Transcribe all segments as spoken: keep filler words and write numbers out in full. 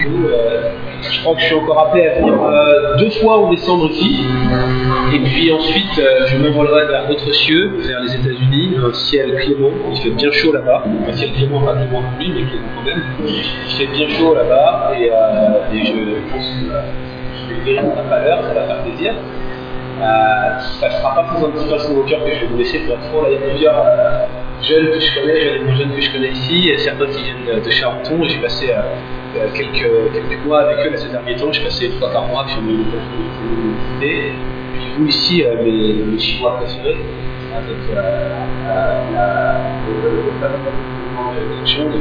Euh, je crois que je suis encore appelé à venir euh, deux fois en décembre ici, et puis ensuite euh, je m'envolerai vers d'autres cieux, vers les États-Unis, un ciel clément. Il fait bien chaud là-bas, un ciel clément, pas clément pour lui, mais clément quand même. Il fait bien chaud là-bas, et, euh, et je pense que euh, je vais guérir ma valeur, ça va faire plaisir. Euh, ça ne sera pas sans un petit pincement au cœur que je vais vous laisser pour être franc. Là, il y a plusieurs euh, jeunes que je connais, jeunes et moins jeunes que je connais ici, et certains qui viennent de, de Charenton, et j'ai passé euh, euh, quelques, quelques mois avec eux là, ces derniers temps. J'ai passé une fois par mois, puis on a eu l'occasion de les visiter. Puis vous ici, euh, mes, mes Chinois préférés, avec euh, euh, la, le, le, le fameux de Chong,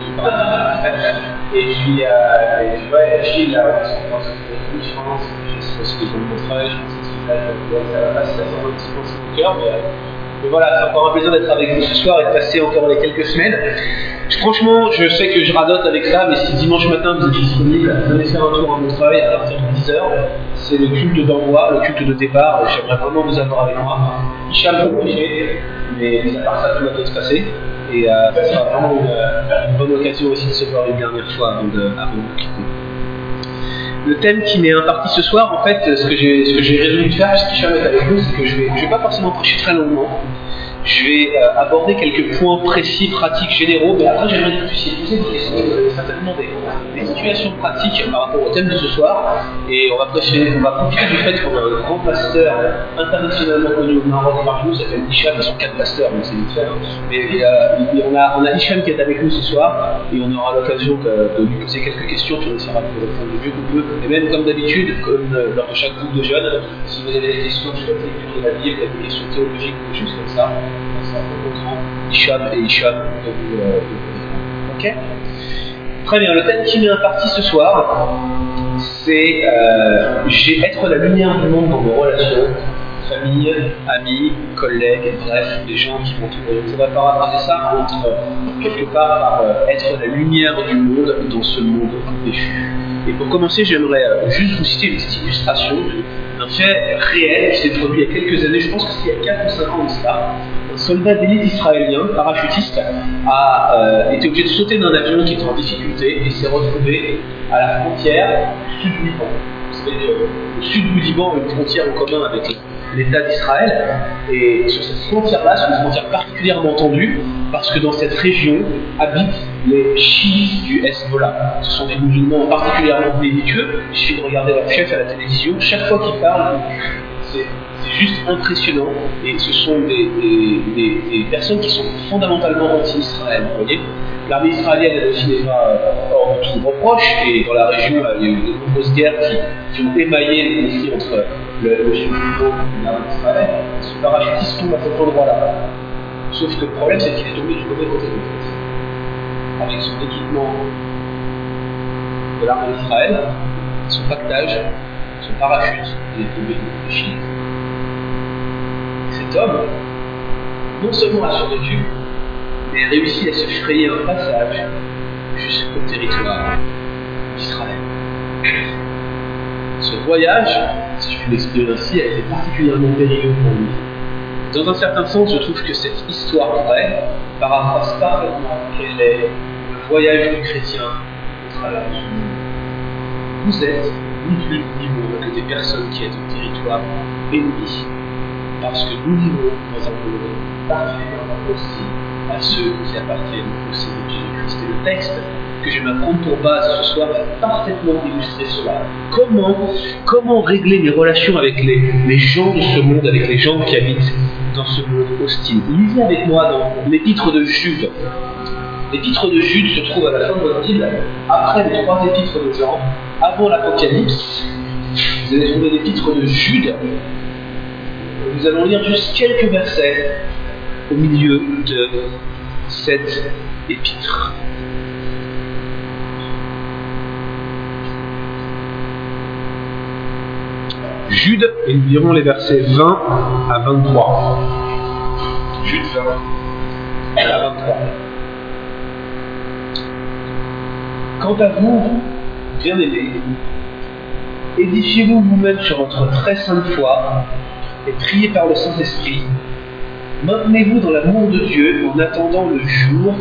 et puis, euh, et puis ouais, Gilles, là, je pense, je sais ce que je vous montrerai, je pense que ça va passer, ça sent un petit peu sur le cœur, mais, mais voilà, c'est encore un plaisir d'être avec vous ce soir et de passer encore les quelques semaines. Franchement, je sais que je radote avec ça, mais si dimanche matin vous êtes disponible, venez faire un tour à Montreuil à partir de dix heures. C'est le culte d'envoi, le culte de départ, et j'aimerais vraiment vous avoir avec moi. Hicham peut prêcher, mais à part ça, tout va bien se passer. Et euh, ça sera vraiment une, une bonne occasion aussi de se voir une dernière fois avant de, avant de quitter. Le thème qui m'est imparti ce soir, en fait, ce que j'ai, ce que j'ai résolu de faire, puisqu'Hicham est avec nous, c'est que je vais, je vais pas forcément prêcher très longuement. Je vais euh, aborder quelques points précis, pratiques, généraux, mais après j'aimerais que vous puissiez poser des questions, vous avez certainement des, des situations pratiques par rapport au thème de ce soir, et on va, prêcher, on va profiter du fait qu'on a un grand pasteur internationalement connu au Maroc par nous, ça s'appelle Hicham, ils sont quatre pasteurs, donc c'est vite fait, hein. Mais et, euh, et on, a, on a Hicham qui est avec nous ce soir, et on aura l'occasion de, de lui poser quelques questions, puis on essaiera de répondre du mieux qu'on peut, et même comme d'habitude, comme euh, lors de chaque groupe de jeunes, si vous avez des questions sur la lecture de la Bible, des questions théologiques, des choses comme ça, ça proposera Hicham et Hicham de vous euh, répondre. Ok ? Très bien, le thème qui m'est imparti ce soir, c'est euh, j'ai être la lumière du monde dans vos relations, famille, amis, collègues, bref, les gens qui m'entourent. On va paraphraser ça entre quelque part par euh, être la lumière du monde dans ce monde péchu. Et pour commencer, j'aimerais euh, juste vous citer une petite illustration d'un fait réel qui s'est produit il y a quelques années, je pense que c'était il y a quatre ou cinq ans de cela. Un soldat d'élite israélien, parachutiste, a euh, été obligé de sauter d'un avion qui était en difficulté et s'est retrouvé à la frontière du sud du Liban. Vous savez, le sud du Liban a une frontière en commun avec l'État d'Israël, et sur cette frontière-là, c'est une frontière particulièrement tendue, parce que dans cette région habitent les chiites du Hezbollah. Ce sont des musulmans particulièrement belliqueux. Il suffit de regarder leur chef à la télévision, chaque fois qu'ils parlent, c'est, c'est juste impressionnant, et ce sont des, des, des, des personnes qui sont fondamentalement anti-Israël, vous voyez. L'armée israélienne, elle aussi n'est pas euh, hors de tout reproche, et dans la région, là, il y a eu de nombreuses guerres qui, qui ont émaillé le conflit entre le, le sud du Liban et l'armée d'Israël. Ce parachutiste tombe à cet endroit-là. Sauf que le problème, c'est qu'il est tombé du mauvais côté de l'autre. Avec son équipement de l'armée d'Israël, son pactage, son parachute, il est tombé du Chili. Cet homme, non seulement a survécu, mais a réussi à se frayer un passage jusqu'au territoire d'Israël. Ce voyage, si je puis l'exprimer ainsi, a été particulièrement périlleux pour lui. Dans un certain sens, je trouve que cette histoire vraie paraphrase parfaitement quel est le voyage du chrétien au travers du monde. Vous êtes ni plus ni moins que des personnes qui êtes au territoire ennemi, parce que nous vivons dans un monde particulièrement hostile à ceux qui appartiennent au Seigneur Jésus-Christ. Et le texte que je vais prendre pour base ce soir va parfaitement illustrer cela. Comment, comment régler les relations avec les, les gens de ce monde, avec les gens qui habitent dans ce monde hostile. Lisez avec moi dans l'épître de Jude. L'épître de Jude se trouve à la fin de votre Bible, après les trois épîtres de Jean, avant l'Apocalypse. Vous allez trouver l'épître de Jude. Nous allons lire juste quelques versets au milieu de cette épître. Jude, et nous lirons les versets vingt à vingt-trois. Jude vingt à vingt-trois. Quant à vous, bien-aimés, édifiez-vous vous-même sur votre très sainte foi et priez par le Saint-Esprit. Maintenez-vous dans l'amour de Dieu en attendant le jour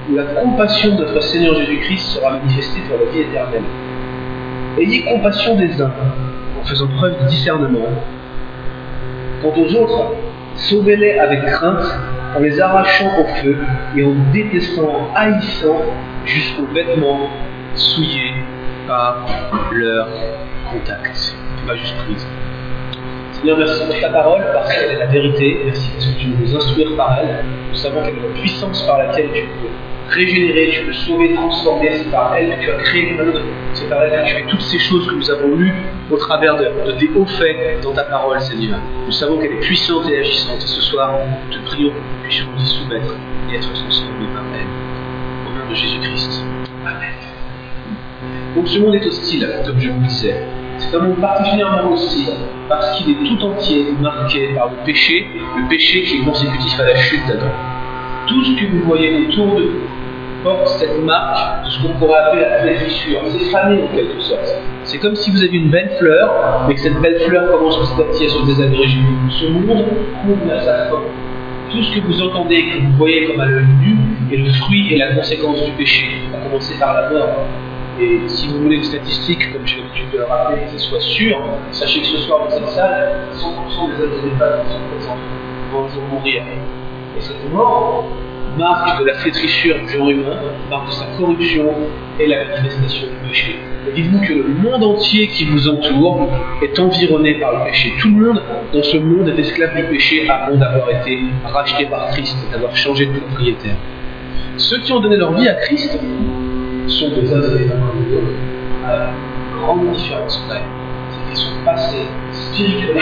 où la compassion de notre Seigneur Jésus-Christ sera manifestée pour la vie éternelle. Ayez compassion des uns, en faisant preuve de discernement. Quant aux autres, sauvez-les avec crainte, en les arrachant au feu et en détestant, en haïssant jusqu'aux vêtements souillés par leur contact. Ma juste prise. Seigneur, merci pour ta parole, parce qu'elle est la vérité. Merci parce que tu veux nous instruire par elle. Nous savons quelle est la puissance par laquelle tu peux régénérer, tu peux sauver, transformer. C'est par elle que tu as créé le monde. C'est par elle que tu fais toutes ces choses que nous avons lues au travers de, de tes hauts faits dans ta parole, Seigneur. Nous savons qu'elle est puissante et agissante. Et ce soir, nous te prions que nous puissions nous y soumettre et être transformés par elle. Au nom de Jésus-Christ. Amen. Donc ce monde est hostile, comme je vous le disais. C'est un monde particulièrement hostile parce qu'il est tout entier marqué par le péché, le péché qui est consécutif à la chute d'Adam. Tout ce que vous voyez autour de vous porte cette marque de ce qu'on pourrait appeler la flétrissure. C'est fané en quelque sorte. C'est comme si vous aviez une belle fleur, mais que cette belle fleur commence petit à petit à se désagréger. Ce monde couvre à sa fin. Tout ce que vous entendez et que vous voyez comme à l'œil nu est le fruit et la conséquence du péché, à commencer par la mort. Et si vous voulez une statistique, comme j'ai l'habitude de le rappeler, qui soit sûre, sachez que ce soir dans cette salle, cent pour cent des hommes et des femmes qui sont présents vont un jour mourir. Et cette mort marque de la flétrissure du genre humain, marque de sa corruption et la manifestation du péché. Et dites-vous que le monde entier qui vous entoure est environné par le péché. Tout le monde dans ce monde est esclave du péché avant d'avoir été racheté par Christ, d'avoir changé de propriétaire. Ceux qui ont donné leur vie à Christ sont des hommes et des femmes à une grande différence près. C'est qu'ils sont passés spirituellement.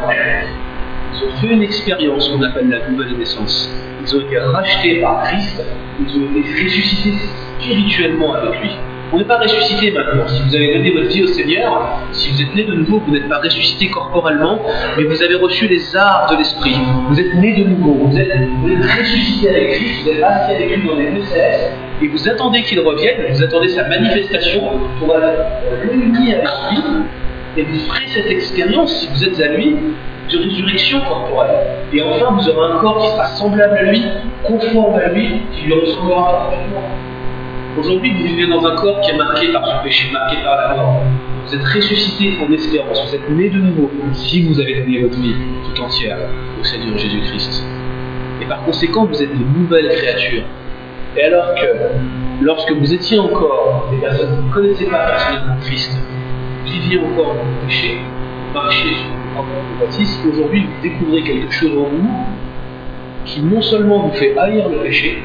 Ils ont fait une expérience qu'on appelle la nouvelle naissance. Ils ont été rachetés par Christ, ils ont été ressuscités spirituellement avec lui. On n'est pas ressuscité maintenant. Si vous avez donné votre vie au Seigneur, si vous êtes né de nouveau, vous n'êtes pas ressuscité corporellement, mais vous avez reçu les arts de l'esprit. Vous êtes né de nouveau, vous êtes, vous êtes ressuscité avec Christ, vous êtes assis avec lui dans les deux célestes, et vous attendez qu'il revienne, vous attendez sa manifestation pour être réunis avec lui, et vous ferez cette expérience, si vous êtes à lui, de résurrection corporelle. Et enfin, vous aurez un corps qui sera semblable à lui, conforme à lui, qui lui ressemblera parfaitement. Aujourd'hui, vous vivez dans un corps qui est marqué par ce péché, marqué par la mort. Vous êtes ressuscité en espérance, vous êtes né de nouveau, si vous avez donné votre vie tout entière au Seigneur Jésus-Christ. Et par conséquent, vous êtes de nouvelles créatures. Et alors que, lorsque vous étiez encore des personnes qui ne connaissaient pas personnellement Christ, vous viviez encore dans le péché, marchiez sur vos propres convoitises, aujourd'hui vous découvrez quelque chose en vous qui non seulement vous fait haïr le péché,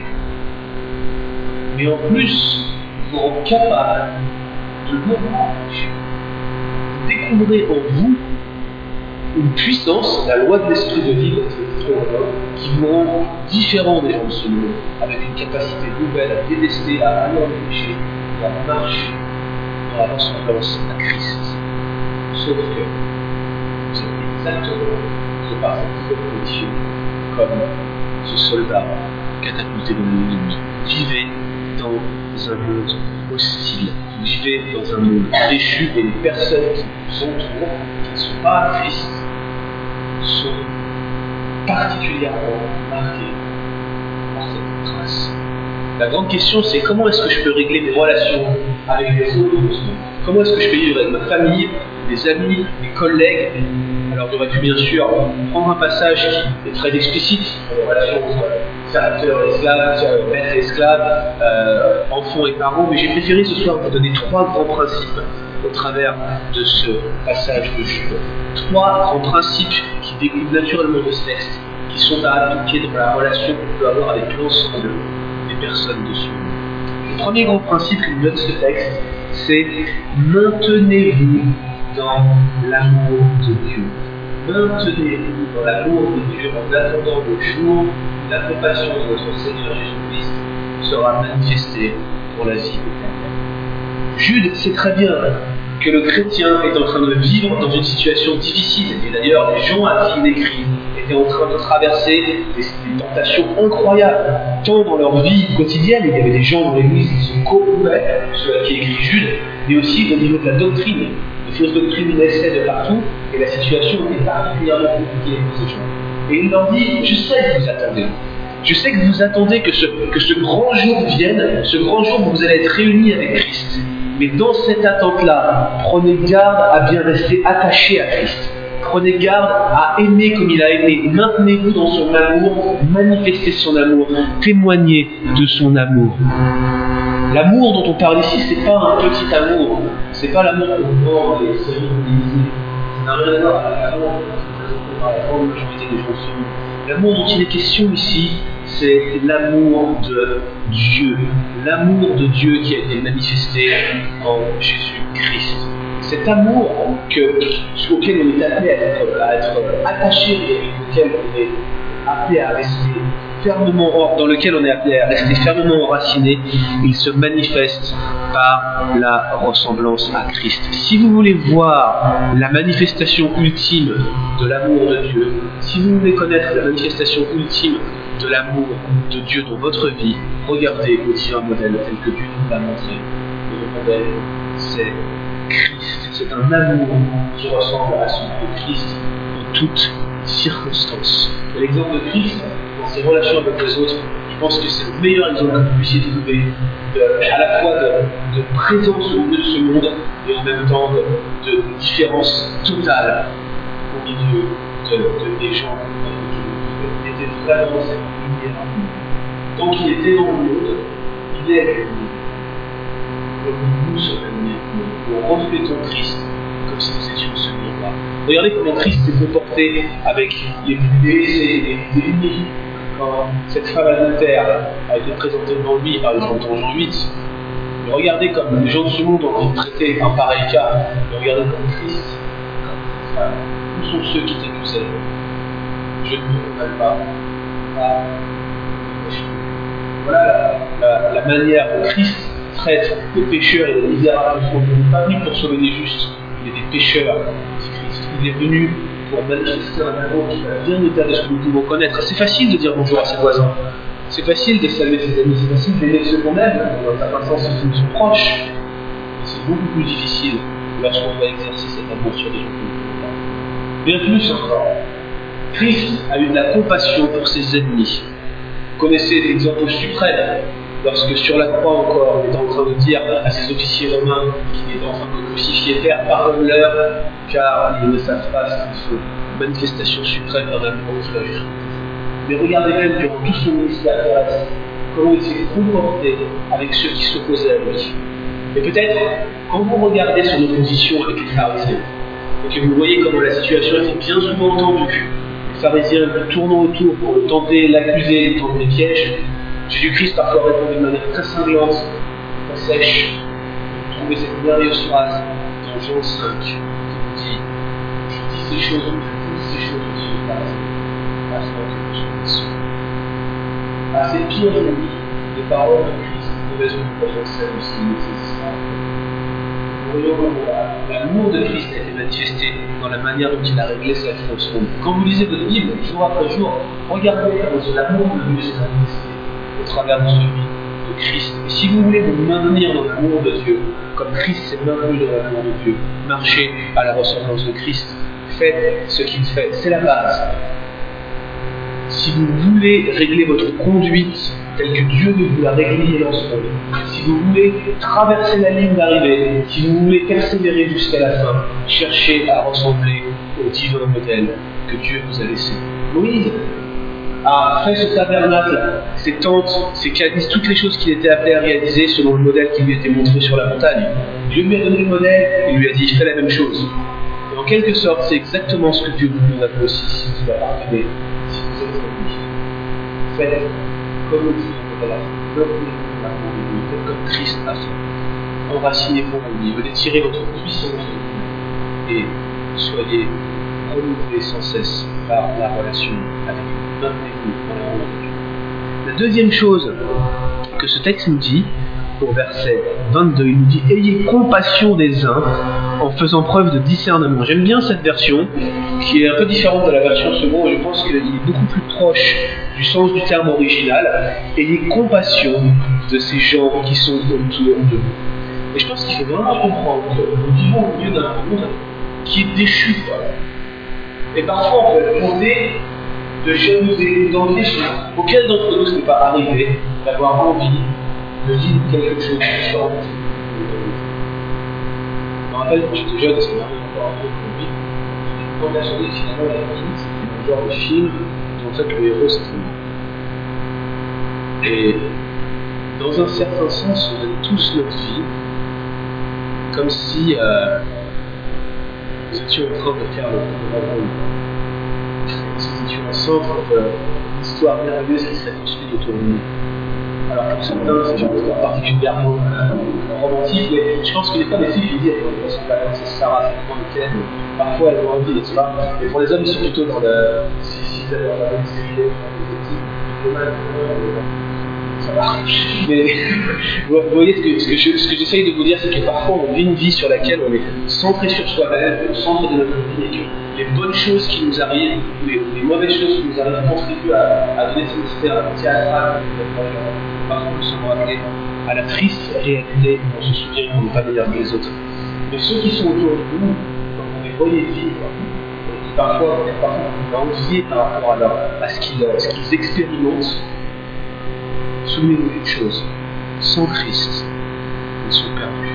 mais en plus vous rend capable de vaincre le péché. Vous découvrez en vous une puissance, la loi de l'esprit de vie, qui vous rend différent des gens de ce monde, avec une capacité nouvelle à détester, à haïr le péché, et à marcher dans la ressemblance à Christ. Sauf que vous êtes exactement, de par cette nouvelle condition, comme ce soldat catapulté dans l'ennemi. Vivez dans un monde hostile. Vous vivez dans un monde péchu et les personnes qui vous entourent, qui ne sont pas à Christ, sont particulièrement marquées par cette trace. La grande question, c'est comment est-ce que je peux régler mes relations avec les autres? Comment est-ce que je peux vivre avec ma famille, mes amis, mes collègues? Alors j'aurais pu bien sûr prendre un passage qui est très explicite sur les relations entre serviteurs et esclaves, maîtres et esclaves, euh, enfants et parents, mais j'ai préféré ce soir vous donner trois grands principes au travers de ce passage de Jude. Trois grands principes qui découlent naturellement de ce texte, qui sont à appliquer dans la relation qu'on peut avoir avec l'ensemble des personnes de ce monde. Le premier grand principe que nous donne ce texte, c'est maintenez-vous dans l'amour de Dieu. Maintenez-vous dans l'amour de Dieu en attendant le jour où la compassion de notre Seigneur Jésus-Christ sera manifestée pour la vie éternelle. Jude sait très bien que le chrétien est en train de vivre dans une situation difficile. Et d'ailleurs, les gens à qui il écrit étaient en train de traverser des, des tentations incroyables, tant dans leur vie quotidienne, il y avait des gens dans l'église qui se corrompaient, ceux à qui écrit Jude, mais aussi au niveau de la doctrine. Les fausses doctrines naissaient de partout, et la situation était particulièrement compliquée pour ces gens. Et il leur dit, je sais que vous attendez, Je sais que vous attendez que ce, que ce grand jour vienne, ce grand jour où vous allez être réunis avec Christ. Mais dans cette attente-là, prenez garde à bien rester attaché à Christ. Prenez garde à aimer comme il a aimé. Maintenez-vous dans son amour, manifestez son amour, témoignez de son amour. L'amour dont on parle ici, c'est pas un petit amour. C'est pas l'amour qu'on voit dans les séries télévisées. Ça n'a rien à voir avec l'amour présenté par la grande majorité des gens sur nous. L'amour dont il est question ici, c'est l'amour de Dieu. L'amour de Dieu qui a été manifesté en Jésus-Christ. Cet amour que, auquel on est appelé à être, à être attaché et auquel on est appelé à rester fermement, dans lequel on est appelé à rester fermement enraciné, il se manifeste par la ressemblance à Christ. Si vous voulez voir la manifestation ultime de l'amour de Dieu, si vous voulez connaître la manifestation ultime de l'amour de Dieu dans votre vie, regardez au divin modèle tel que Dieu nous l'a montré. Le modèle, c'est Christ. C'est un amour qui ressemble à celui de Christ en toutes circonstances. Et l'exemple de Christ, dans ses relations avec les autres, je pense que c'est le meilleur exemple que vous puissiez trouver, de, à la fois de, de présence au milieu de ce monde et en même temps de, de différence totale au milieu de, de, des gens qui étaient vraiment cette lumière. Donc il était dans le monde, il est le monde. Comme nous sommes la lumière. Nous reflétons Christ comme si nous étions ce miroir. Regardez comment Christ s'est comporté avec les plus blessés, les plus ennemis. Quand cette femme adultère a été présentée devant lui, par exemple dans Jean huit, mais regardez comme les gens de ce monde ont envie de traiter un pareil cas, mais regardez comme Christ, comme cette femme. Où sont ceux qui t'accusaient? Je ne me rappelle pas. Ah, voilà la, la, la manière dont Christ traite les pécheurs et les misérables. Il n'est pas venu pour sauver les justes, il est des pécheurs, dit Christ. Il est venu pour manifester un amour qui va bien au-delà de ce que nous pouvons connaître. C'est facile de dire bonjour à ses voisins, c'est facile de saluer ses amis, c'est facile d'aimer ceux qu'on aime, dans un certain sens ceux qui nous sont proches. Mais c'est beaucoup plus difficile lorsqu'on doit exercer cet amour sur des gens qui nous connaissent. Bien plus encore, Christ a eu de la compassion pour ses ennemis. Vous connaissez l'exemple suprême, lorsque sur la croix encore, il est en train de dire à ses officiers romains qu'il est en train de crucifier Père, pardonne-leur, car ils ne savent pas ce qu'ils font. Manifestation suprême d'un amour qui va jusqu'au bout. Mais regardez même durant tout son ministère terrestre, comment il s'est comporté avec ceux qui s'opposaient à lui. Et peut-être, quand vous regardez son opposition avec les pharisiens, et que vous voyez comment la situation était bien souvent tendue, les pharisiens tournant autour pour le tenter, l'accuser, lui tendre des pièges, Jésus-Christ parfois répondait de manière très cinglante, très sèche. Vous trouvez cette merveilleuse phrase dans Jean cinq qui vous dit « Je dis ces choses, je dis ces choses aussi aux pharisiens, afin que vous soyez sauvés. » À ces pires ennemis, les paroles de Christ devaient se prononcer aussi nécessaire. Nous voyons comment l'amour de Christ a été manifesté dans la manière dont il a réglé sa vie dans ce monde. Quand vous lisez votre Bible, jour après jour, regardez comment l'amour de Dieu s'est manifesté au travers de celui de Christ. Et si vous voulez vous maintenir dans l'amour de Dieu, comme Christ s'est maintenu dans l'amour de Dieu, marchez à la ressemblance de Christ, faites ce qu'il fait, c'est la base. Si vous voulez régler votre conduite telle que Dieu veut vous la régler dans ce monde, si vous voulez traverser la ligne d'arrivée, si vous voulez persévérer jusqu'à la fin, cherchez à ressembler au divin modèle que Dieu vous a laissé. Moïse a fait ce tabernacle, ses tentes, ses cadis, toutes les choses qu'il était appelé à réaliser selon le modèle qui lui était montré sur la montagne. Dieu lui a donné le modèle et lui a dit « fais la même chose ». Et en quelque sorte, c'est exactement ce que Dieu vous a fait aussi si vous appartenez, si vous êtes en lui. Faites comme le dit le modèle, faites comme Christ a fait. Enracinez-vous en lui, venez tirer votre puissance de lui et soyez renouvelés sans cesse par la relation avec lui. Maintenez-vous dans l'amour de Dieu. La deuxième chose que ce texte nous dit, au verset vingt-deux, il nous dit « Ayez compassion des uns en faisant preuve de discernement ». J'aime bien cette version, qui est un peu différente de la version seconde, je pense qu'il est beaucoup plus proche du sens du terme original. « Ayez compassion de ces gens qui sont autour de vous ». Et je pense qu'il faut vraiment comprendre que nous vivons au milieu d'un monde qui est déchu. Et parfois on peut être tenté de jalousie, d'envie. Auquel d'entre nous ce n'est pas arrivé d'avoir envie de vivre quelque chose de différent? Je me rappelle quand j'étais jeune, ça m'arrive encore un peu de vie. Quand la journée, finalement, la vie, c'était le genre de film où en fait le héros c'était moi. Et dans un certain sens, on aime tous notre vie comme si euh, nous étions en train de faire le grand monde. Si nous étions au centre d'une histoire merveilleuse qui serait construite autour de nous. Alors pour certains, c'est une histoire particulièrement euh, romantique, mais je pense que des fois, les filles, ils disent qu'elles sont pas c'est Sarah, c'est comment lequel, parfois elles ont envie, n'est-ce pas? Mais pour les hommes, ils sont plutôt dans le. Si, si vous allez dans la même série, ça va. Mais vous voyez ce que, ce que, je, ce que j'essaye de vous dire, c'est que parfois on vit une vie sur laquelle on est centré sur soi-même, au centre de notre vie, et que les bonnes choses qui nous arrivent, ou les, les mauvaises choses qui nous arrivent, contribuent à, à donner cette espérance théâtrale. Parfois nous sommes rappelés à la triste réalité, on se souvient qu'on n'est pas meilleur que les autres. Mais ceux qui sont autour de nous, quand on les voyait vivre, qui parfois, parfois on va envier par rapport à, leur, à ce qu'ils, ce qu'ils expérimentent, souvenez-vous d'une chose, sans Christ, ils sont perdus.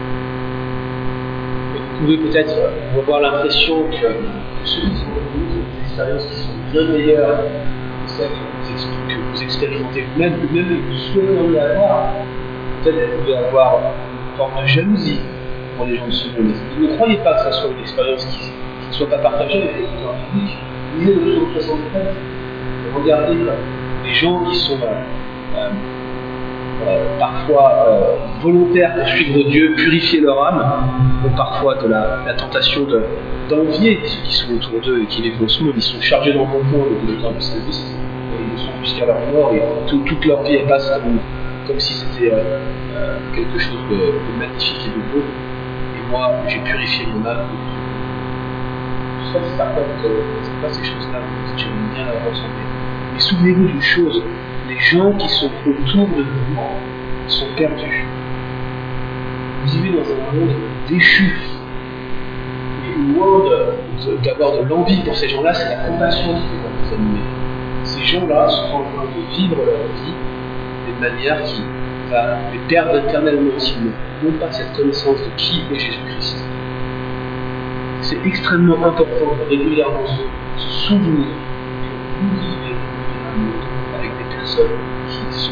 Et vous pouvez peut-être avoir l'impression que ceux qui sont venus ont des expériences qui sont bien meilleures que celles que vous expérimentez vous-même, ou même que vous souhaiteriez avoir. Peut-être que vous pouvez avoir une forme de jalousie pour les gens de ce monde. Ne croyez pas que ce soit une expérience qui, qui ne soit pas partagée avec les gens publics. Lisez le psaume soixante-treize et regardez les gens qui sont euh, euh, parfois euh, volontaires pour suivre Dieu, purifier leur âme, ou parfois de la, la tentation de, d'envier ceux qui sont autour d'eux et qui vivent dans ce monde. Ils sont chargés d'embonpoint de temps de service, et ils le sont jusqu'à leur mort, et tout, toute leur vie elle passe comme, comme si c'était euh, euh, quelque chose de, de magnifique et de beau. Et moi, j'ai purifié mon âme. Je sais que c'est certain que vous n'avez pas ces choses-là, que j'aime bien la ressembler. Mais souvenez-vous d'une chose, les gens qui sont autour de vous sont perdus. Vous vivez dans un monde déchu. Et loin de, de, d'avoir de l'envie pour ces gens-là, c'est la compassion qui va vous animer. Ces gens-là sont en train de vivre leur vie d'une manière qui va les perdre éternellement s'ils n'ont pas cette connaissance de qui est Jésus-Christ. C'est extrêmement important de régulièrement se, se souvenir que vous vivez un monde avec des personnes qui sont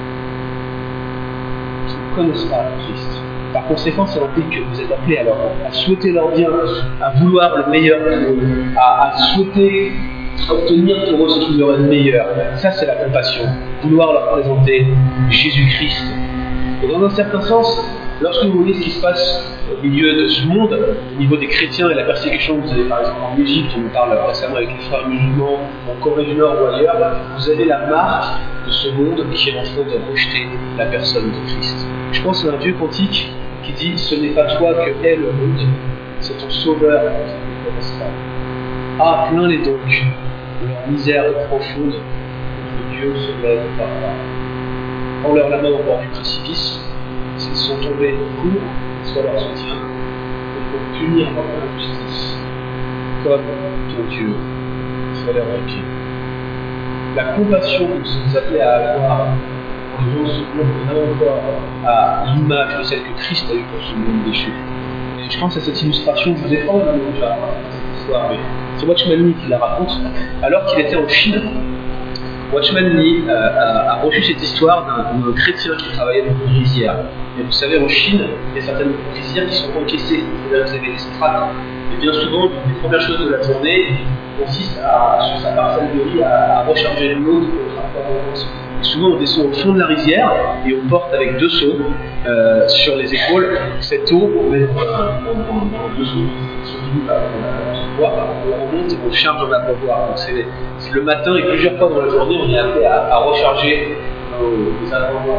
qui ne connaissent pas Christ. Par conséquent, ça implique que vous êtes appelés alors à souhaiter leur bien, à vouloir le meilleur pour eux, à, à souhaiter obtenir pour eux ce qui leur est le meilleur. Ça, c'est la compassion. Vouloir leur présenter Jésus-Christ. Et dans un certain sens, lorsque vous voyez ce qui se passe au milieu de ce monde, au niveau des chrétiens et la persécution que vous avez par exemple en Égypte, on en parle récemment avec les frères musulmans, en Corée du Nord ou ailleurs, vous avez la marque de ce monde qui est en train de rejeter la personne de Christ. Je pense à un vieux cantique qui dit « Ce n'est pas toi que est le monde, c'est ton sauveur qui ne connaissent pas. » Ah, plains-les donc, leur misère est profonde, que Dieu se lève par là. Prends-leur la main au bord du précipice, s'ils sont tombés, cours, sois leur soutien, et pour punir leur injustice, comme ton Dieu soit leur requis. La compassion que nous sommes appelés à avoir pour les gens de ce monde est encore à l'image de celle que Christ a eue pour ce monde déchu. Et je pense à cette illustration, je vous ai pas entendu déjà cette histoire, mais c'est Watchman Nee qui la raconte, alors qu'il était en Chine. Watchman Nee euh, a, a reçu cette histoire d'un, d'un chrétien qui travaillait dans une rizière. Et vous savez, en Chine, il y a certaines rizières qui sont encaissées, c'est-à-dire que vous avez des strates. Et bien souvent, une des premières choses de la journée consiste à, sur sa parcelle de riz, à, à recharger l'eau de notre. Et souvent, on descend au fond de la rizière et on porte avec deux seaux euh, sur les épaules cette eau, on met en deux seaux, on remonte et on charge dans l'abreuvoir. Donc c'est, c'est le matin et plusieurs fois dans la journée, on est appelé à, à recharger nos abreuvoirs.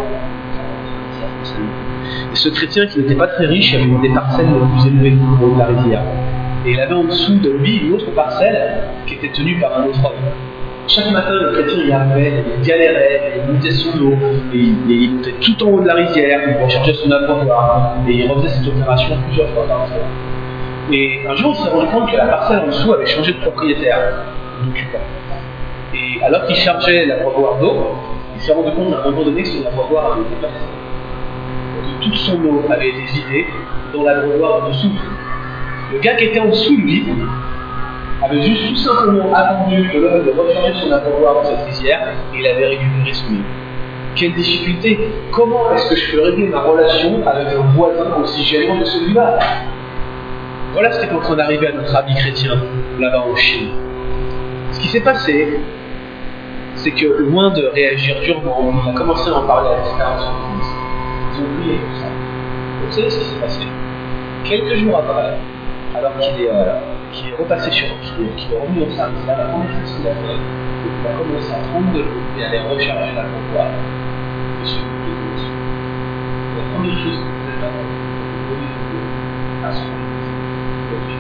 Et ce chrétien qui n'était pas très riche avait des parcelles les plus élevées au haut de la rizière. Et il avait en dessous de lui une autre parcelle qui était tenue par un autre homme. Chaque matin, le chrétien y arrivait, il galérait, il montait sous l'eau, et il, et il montait tout en haut de la rizière, il rechargeait son abreuvoir, et il refaisait cette opération plusieurs fois par jour. Et un jour, il s'est rendu compte que la parcelle en dessous avait changé de propriétaire, d'occupant. puis alors qu'il chargeait l'abreuvoir d'eau, il s'est rendu compte à un moment donné que son abreuvoir avait été dépassé. Que toute son eau avait été vidée dans l'abreuvoir en dessous. Le gars qui était en dessous de lui avait juste tout simplement attendu que l'homme de recharger son abreuvoir dans cette rizière et il avait récupéré son eau. Quelle difficulté! Comment est-ce que je peux régler ma relation avec un voisin aussi gênant que celui-là? Voilà ce qui est en train d'arriver à notre ami chrétien là-bas en Chine. Ce qui s'est passé, c'est que loin de réagir durement, il a commencé à en parler à l'expérience de l'Église. Ils ont oublié tout ça. Vous savez ce qui s'est passé? Quelques jours après, alors qu'il est, euh, qu'il est repassé sur qu'il est, qu'il est revenu dans sa rizière, la première chose qu'il a fait, c'est qu'il a commencé à prendre de l'eau et à aller recharger la pompe. Et sur le dos. La première chose qu'il faisait là, c'est de donner de l'eau à son église.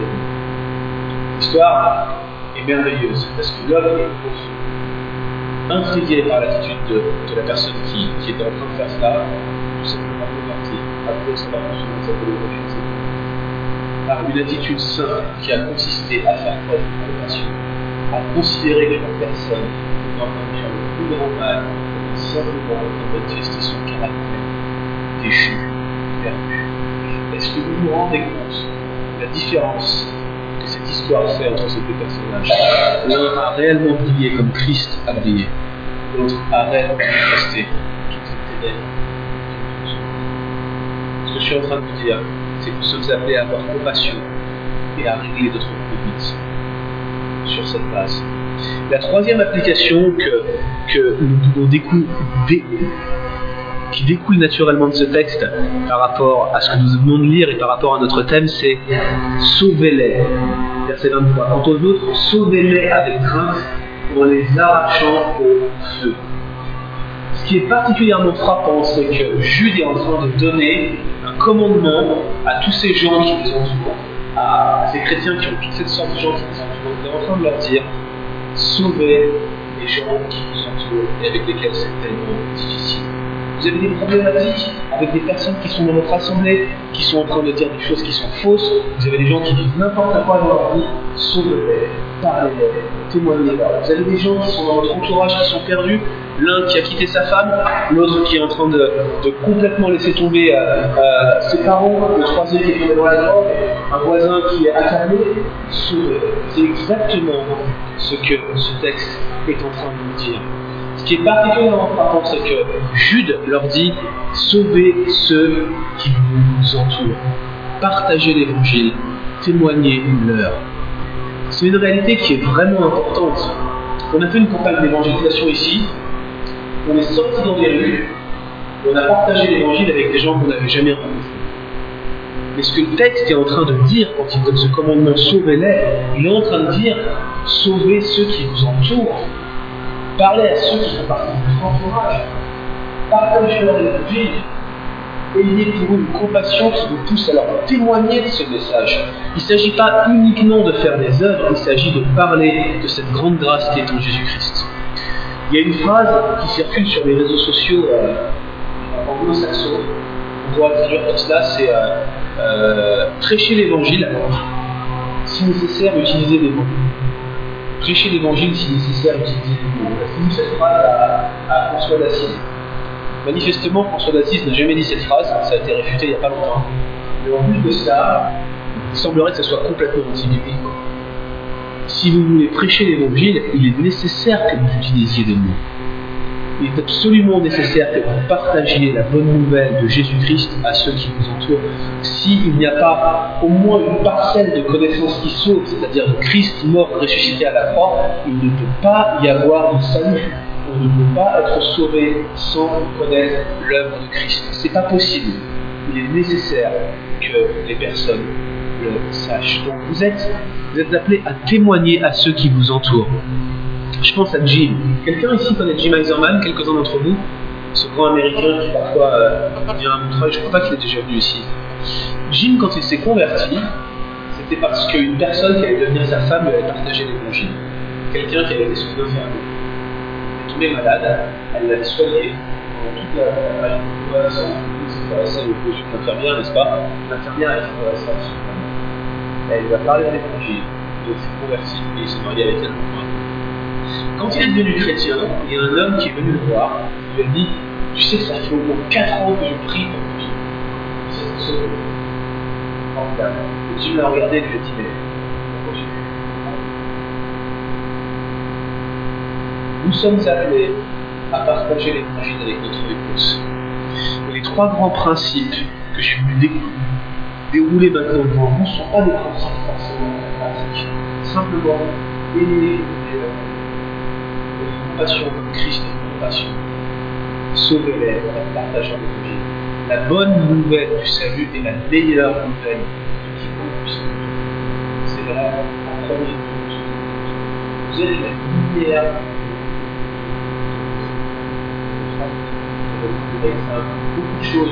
L'histoire est merveilleuse parce que l'homme est intrigué par l'attitude de, de la personne qui, qui était en train de faire cela, tout simplement converti, après savoir que son ça peut le refuser. Par une attitude simple qui a consisté à faire preuve de compassion, à considérer que la personne est en train de faire le plus grand mal, et simplement en train de manifester son caractère déchu, perdu. Est-ce que vous vous rendez compte de la différence que cette histoire fait entre ces deux personnages? L'un a réellement brillé comme Christ a brillé, l'autre a réellement manifesté toutes ces ténèbres. Ce que je suis en train de vous dire, c'est que nous sommes appelés à avoir compassion et à régler notre conduite sur cette base. La troisième application que, que nous pouvons découler, dé, qui découle naturellement de ce texte par rapport à ce que nous venons de lire et par rapport à notre thème, c'est « Sauvez-les ». Verset vingt-trois. Quant aux autres, sauvez-les avec crainte en les arrachant au feu. Ce qui est particulièrement frappant, c'est que Jude est en train de donner un commandement à tous ces gens qui les entourent, à ces chrétiens qui ont toute cette sorte de gens qui les entourent. Il est en train de leur dire « Sauvez les gens qui vous entourent et avec lesquels c'est tellement difficile. » Vous avez des problématiques avec des personnes qui sont dans votre assemblée, qui sont en train de dire des choses qui sont fausses. Vous avez des gens qui disent n'importe quoi dans leur vie. Sauvez-les, parlez-les, témoignez-leur. Vous avez des gens qui sont dans votre entourage qui sont perdus. L'un qui a quitté sa femme, l'autre qui est en train de, de complètement laisser tomber euh, euh, ses parents, le troisième qui est tombé dans la drogue, un voisin qui est accablé. Sauvez-les. C'est exactement ce que ce texte est en train de nous dire. Ce qui est particulièrement frappant, c'est que Jude leur dit « Sauvez ceux qui vous entourent, partagez l'évangile, témoignez-leur ». C'est une réalité qui est vraiment importante. On a fait une campagne d'évangélisation ici, on est sorti dans les rues, on a partagé l'évangile avec des gens qu'on n'avait jamais rencontrés. Mais ce que le texte est en train de dire quand il donne ce commandement « Sauvez-les », il est en train de dire « Sauvez ceux qui vous entourent ». Parlez à ceux qui font partie de votre entourage. Partagez-leur l'évangile. Ayez pour eux une compassion qui vous pousse à leur témoigner de ce message. Il ne s'agit pas uniquement de faire des œuvres, il s'agit de parler de cette grande grâce qui est en Jésus-Christ. Il y a une phrase qui circule sur les réseaux sociaux euh, anglo-saxons. On doit traduire tout cela, c'est euh, euh, prêcher l'évangile, si nécessaire, utiliser des mots. Prêcher l'évangile si nécessaire, utiliser les mots. On a fini cette phrase à, à François d'Assise. Manifestement, François d'Assise n'a jamais dit cette phrase, ça a été réfuté il n'y a pas longtemps. Mais en plus de cela, il semblerait que ça soit complètement anti-biblique. Si vous voulez prêcher l'évangile, il est nécessaire que vous utilisiez des mots. Il est absolument nécessaire que vous partagiez la bonne nouvelle de Jésus-Christ à ceux qui vous entourent. S'il n'y a pas au moins une parcelle de connaissance qui sauve, c'est-à-dire de Christ mort ressuscité à la croix, il ne peut pas y avoir de salut. On ne peut pas être sauvé sans connaître l'œuvre de Christ. C'est pas possible. Il est nécessaire que les personnes le sachent. Donc vous êtes, vous êtes appelés à témoigner à ceux qui vous entourent. Je pense à Jim. Quelqu'un ici connaît Jim Eiserman, quelques-uns d'entre vous, ce grand américain qui parfois euh, vient à Montreuil, je ne crois pas qu'il est déjà venu ici. Jim, quand il s'est converti, c'était parce qu'une personne qui allait devenir sa femme lui avait partagé l'évangile. Quelqu'un qui avait été son infirmier. Il est tombé malade, elle l'avait soigné pendant toute la période de convalescence. Il s'intéressait aux besoins de l'infirmière, n'est-ce pas? L'infirmière a s'intéressé à son femme. Elle lui a parlé de l'évangile, il s'est converti et il s'est marié avec elle. Quand il est devenu chrétien, il y a un homme qui est venu le voir, il lui a dit, tu sais que ça fait au moins quatre ans que je prie pour que tu sois sauvé. Et Dieu l'a regardé et lui a dit, mais pourquoi tu fais? Nous sommes appelés à partager l'évangile avec notre épouse. Et les trois grands principes que j'ai voulu dé dérouler maintenant devant vous ne sont pas des principes forcément pratiques. Simplement, aimer une compassion comme Christ est une compassion. Sauvez-les en partageant l'évangile. La bonne nouvelle du salut est la meilleure nouvelle de quiconque puisse nous. C'est vrai en premier lieu. Vous êtes la lumière. Beaucoup de choses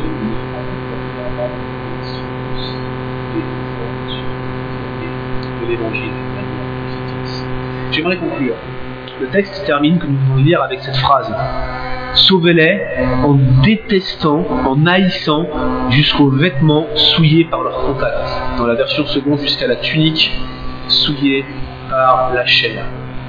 de l'évangile. J'aimerais conclure. Le texte termine que nous venons de lire avec cette phrase. Sauvez-les en détestant, en haïssant jusqu'aux vêtements souillés par leur contact. Dans la version seconde, jusqu'à la tunique souillée par la chaîne.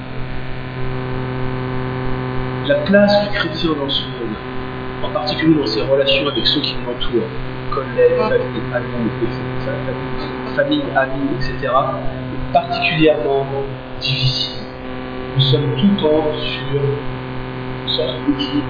La place du chrétien dans ce monde, en particulier dans ses relations avec ceux qui l'entourent, collègues, famille, amis, et cetera, famille, amis, et cetera, est particulièrement difficile. Nous sommes tout le temps sur une sorte d'équilibre.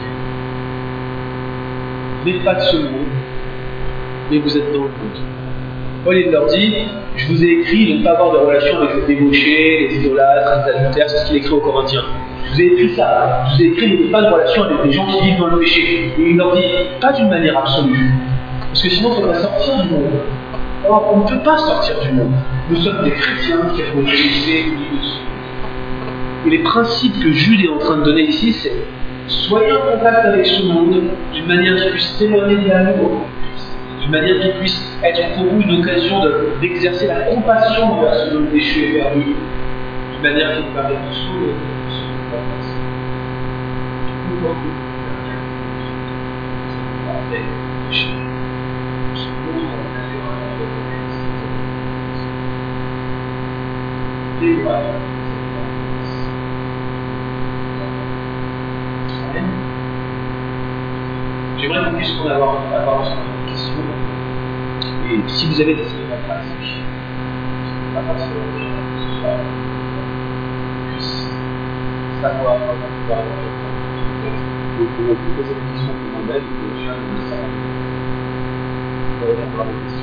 Vous n'êtes pas de ce monde, mais vous êtes dans le monde. Paul il leur dit, je vous ai écrit de ne pas avoir de relation avec les débauchés, les idolâtres, les adultères, c'est ce qu'il écrit aux Corinthiens. Je vous ai écrit ça, je vous ai écrit de ne pas de relation avec des gens qui vivent dans le péché. Et il leur dit, pas d'une manière absolue, parce que sinon il faudrait sortir du monde. Or, on ne peut pas sortir du monde. Nous sommes des chrétiens qui avons été élevés au milieu de ce monde. Et les principes que Jude est en train de donner ici, c'est soyez en contact avec ce monde d'une manière qui puisse témoigner de l'amour, d'une manière qui puisse être pour vous une occasion d'exercer de, la compassion envers ce homme déchu et perdu, d'une manière qui vous permet de sauver ce qui vous passe. Tout le monde avec le péché. Ce monde en allait en allait. J'aimerais qu'on puisse avoir, avoir ensemble une question. Et si vous avez des éléments pratiques, pas forcément que ce soit puisse savoir comment pouvoir avoir le Donc, on peut poser des questions pour moi-même, et je viens de savoir. Vous pouvez répondre à vos questions.